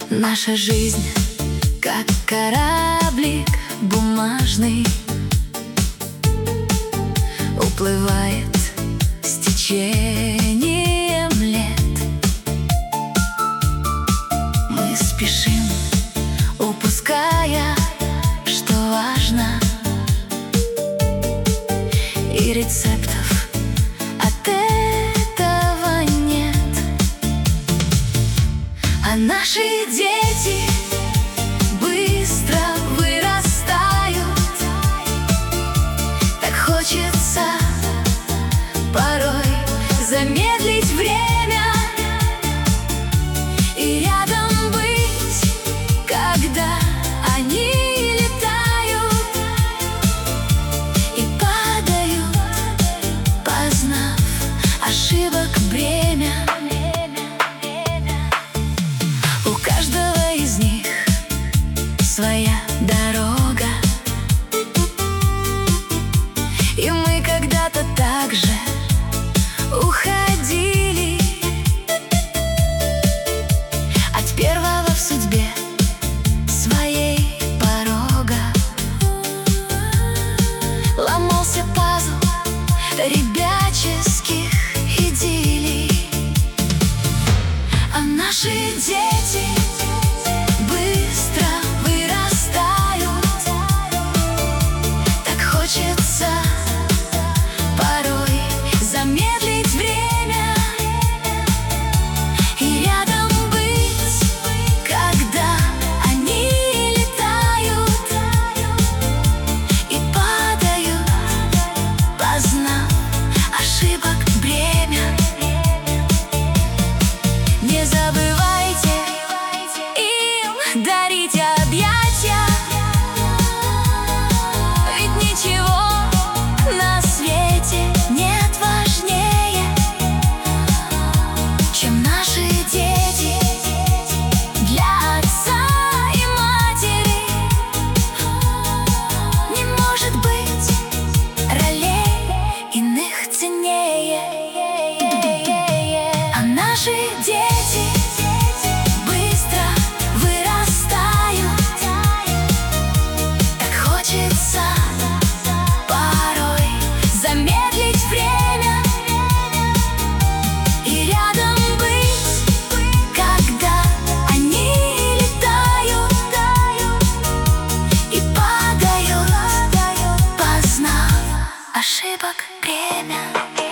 Наша жизнь, как кораблик бумажный, уплывает с течением лет. Мы спешим, упуская, что важно, и рецептов от этого нет. А наши дети быстро вырастают, так хочется порой замедлить время и рядом быть, когда они летают и падают, познав ошибок бремя. У каждого из них своя дорога, и мы когда-то так же уходили от первого в судьбе своей порога. Ломался пазл ребяческих идиллий, а наши дети быстро вырастают, так хочется порой замедлить время и рядом быть, когда они летают и падают, познав ошибок бремя. Не забывайте им дарить объятия, ведь ничего на свете нет важнее, чем наши дети для отца и матери. Не может быть ролей иных ценнее. А наши дети быстро вырастают, так хочется порой замедлить время и рядом быть, когда они летают и падают, познав ошибок бремя.